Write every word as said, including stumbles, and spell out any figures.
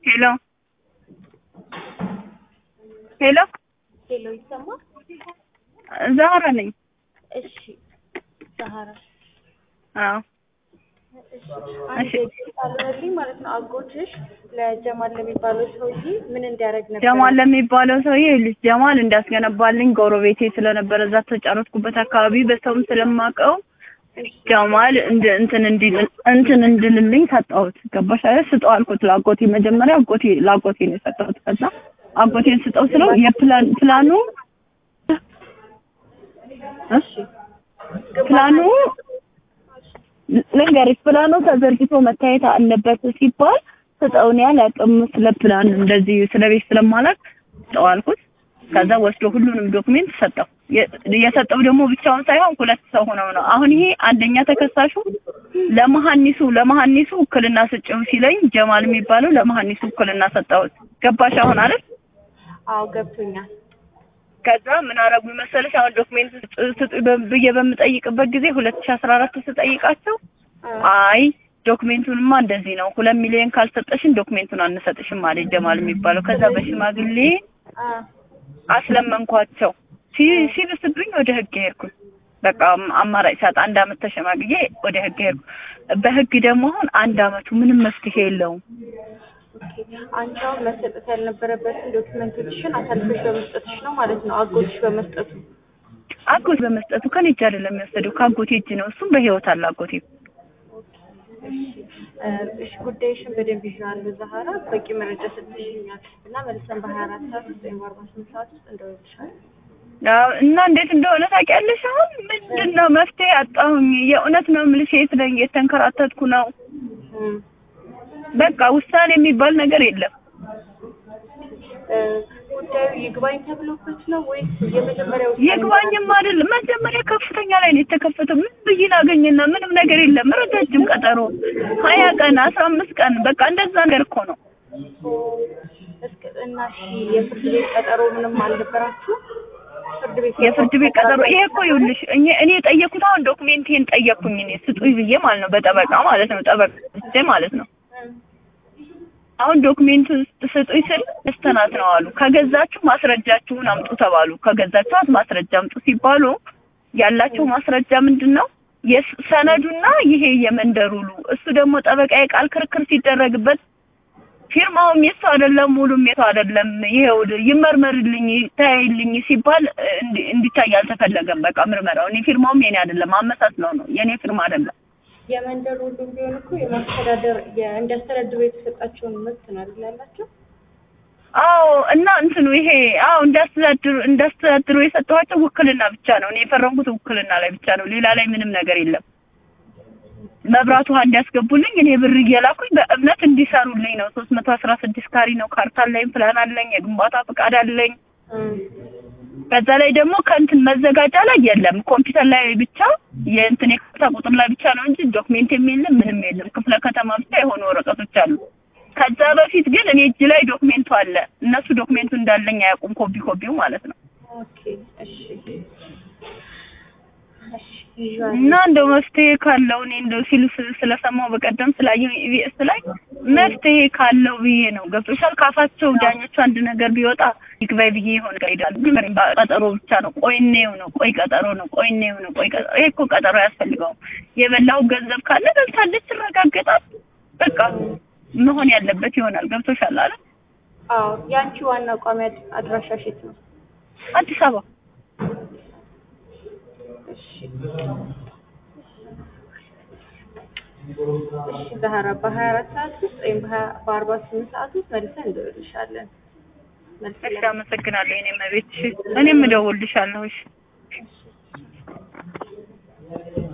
ሄሎ ሄሎ ሄሎ ይሰማል? ዛህራ ነኝ። እሺ ዛህራ። አዎ አንቺ ታለልኝ ማለት ነው። አጎትሽ ለጀማል ለሚባለው ሰውዬ ምን እንዲያደርግ ነበር? ጀማል ለሚባለው ሰውዬ ልጅ ጀማል እንዳስገነባልኝ ጎረቤቴ ስለነበረ እዛ ተጫረትኩበት አካባቢ በሰውም ስለማቀው ጀማል እንደ እንትን እንዲል እንትን እንድልልኝ ሰጠሁት። ገባሽ አይደል? ስጠው አልኩት ለአጎቴ። መጀመሪያ አጎቴ ለአጎቴ ነው የሰጠሁት። ከዛ አጎቴን ስጠው ስለው የፕላን ፕላኑ እሺ ፕላኑ ልንገርሽ፣ ፕላኑ ተዘርግቶ መታየት አለበት ሲባል ስጠውን ያለ አቅም ስለ ፕላን እንደዚህ ስለ ቤት ስለማላክ ስጠው አልኩት። ከዛ ወስዶ ሁሉንም ዶክሜንት ሰጠው። የሰጠው ደግሞ ብቻውን ሳይሆን ሁለት ሰው ሆነው ነው። አሁን ይሄ አንደኛ ተከሳሹ ለመሐኒሱ ለመሐኒሱ ውክልና ስጭው ሲለኝ ጀማል የሚባለው ለመሐኒሱ ውክልና ሰጠሁት። ገባሽ አሁን አይደል? አዎ ገብቶኛል። ከዛ ምን አረጉ መሰለሽ? አሁን ዶክሜንት ስጡ ብዬ በምጠይቅበት ጊዜ ሁለት ሺህ አስራ አራት ስጠይቃቸው አይ ዶክሜንቱንማ እንደዚህ ነው ሁለት ሚሊዮን ካልሰጠሽን ዶክሜንቱን አንሰጥሽም ማለት ጀማል የሚባለው። ከዛ በሽማግሌ አስለመንኳቸው። ሲብስብኝ ወደ ህግ ሄድኩ። በቃ አማራጭ ሳጣ አንድ አመት ተሸማግዬ ወደ ህግ ሄድኩ። በህግ ደግሞ አሁን አንድ አመቱ ምንም መፍትሄ የለውም። አንቺው መሰጠት ያልነበረበትን ዶክመንቶችሽን አሳልፈሽ በመስጠትሽ ነው ማለት ነው። አጎትሽ በመስጠቱ አጎት በመስጠቱ ከኔ እጅ አይደለም የሚወሰደው ከአጎቴ እጅ ነው። እሱም በህይወት አለ አጎቴ። እሺ ጉዳይሽን በደንብ ይዟል ዛህራ። በቂ መረጃ ሰጥተሽኛል እና መልሰን በሀያ አራት ሰዓት ውስጥ ወይም በአርባ ስምንት ሰዓት ውስጥ እንደወልሻል። አዎ እና እንዴት እንደሆነ ታውቂያለሽ? አሁን ምንድነው መፍትሄ አጣሁኝ። የእውነት ነው የምልሽ የት ነኝ የተንከራተትኩ ነው። በቃ ውሳኔ የሚባል ነገር የለም። ጉዳዩ ይግባኝ ተብሎበት ነው ወይስ የመጀመሪያው? ይግባኝም አይደል መጀመሪያ ከፍተኛ ላይ ነው የተከፈተው። ምን ብይን አገኘና ምንም ነገር የለም። ረጃጅም ቀጠሮ ሀያ ቀን አስራ አምስት ቀን በቃ እንደዛ ነገር እኮ ነው። እስከ እና እሺ የፍርድ ቤት ቀጠሮ ምንም አልነበራችሁ? ፍርድ ቤት የፍርድ ቤት ቀጠሮ ይሄ እኮ ይኸውልሽ እኔ እኔ የጠየኩት አሁን ዶክሜንቴን ጠየቅኩኝ እኔ ስጡኝ ብዬ ማለት ነው። በጠበቃ ማለት ነው ጠበቃ ማለት ነው። አሁን ዶክሜንት ስጡኝ ስል እስተናት ነው አሉ። ከገዛችሁ ማስረጃችሁን አምጡ ተባሉ። ከገዛችኋት ማስረጃ አምጡ ሲባሉ ያላቸው ማስረጃ ምንድነው? የሰነዱና ይሄ የመንደሩሉ እሱ ደግሞ ጠበቃ የቃል ክርክር ሲደረግበት ፊርማውም የሱ አይደለም ሙሉም የሱ አይደለም ይሄው ይመርመርልኝ ታይልኝ ሲባል እንዲታይ አልተፈለገም። በቃ ምርመራው እኔ ፊርማውም የኔ አይደለም አመሳስለው ነው የኔ ፊርማ አይደለም። የመንደር ሁሉ ቢሆን እኮ የማስተዳደር የእንዳስተዳድሩ የተሰጣቸውን መብት ነው አይደል ያላችሁ? አዎ እና እንትኑ ይሄ አዎ እንዳስተዳድሩ እንዳስተዳድሩ የሰጠኋቸው ውክልና ብቻ ነው። እኔ የፈረምኩት ውክልና ላይ ብቻ ነው። ሌላ ላይ ምንም ነገር የለም። መብራቱ ውሃ እንዲያስገቡልኝ እኔ ብር እየላኩኝ በእምነት እንዲሰሩልኝ ነው። ሶስት መቶ አስራ ስድስት ካሪ ነው። ካርታ አለኝ፣ ፕላን አለኝ፣ የግንባታ ፍቃድ አለኝ። በዛ ላይ ደግሞ ከእንትን መዘጋጃ ላይ የለም። ኮምፒውተር ላይ ብቻ የእንትን የካርታ ቁጥር ላይ ብቻ ነው እንጂ ዶክሜንት የለም ምንም የለም። ክፍለ ከተማ ብቻ የሆኑ ወረቀቶች አሉ። ከዛ በፊት ግን እኔ እጅ ላይ ዶክሜንቱ አለ። እነሱ ዶክሜንቱ እንዳለኝ አያውቁም። ኮፒ ኮፒው ማለት ነው። ኦኬ እሺ እና እንደው መፍትሄ ካለው እኔ እንደው ሲሉ ስለሰማው በቀደም ስላየው ኢቢኤስ ላይ መፍትሄ ካለው ብዬ ነው። ገብቶሻል? ካፋቸው ዳኞቹ አንድ ነገር ቢወጣ ይግባይ ብዬ ይሆን ጋይዳል። ግን ቀጠሮ ብቻ ነው። ቆይኔው ነው ቆይ ቀጠሮ ነው ቆይኔው ነው ቆይ ቀጠሮ። ይሄ እኮ ቀጠሮ ያስፈልገው። የበላው ገንዘብ ካለ በልታለች ይረጋገጣል። በቃ መሆን ያለበት ይሆናል። ገብቶሻል አይደል? አዎ። ያንቺ ዋና ቋሚ አድራሻሽ የት ነው? አዲስ አበባ። እሺ ዛህራ በሀያ አራት ሰዓት ውስጥ ወይም በአርባ ስምንት ሰዓት ውስጥ መልሰን እንደውልሻለን። መልሰን አመሰግናለሁ። እኔም ቤትሽ እኔም እደውልልሻለሁ። እሺ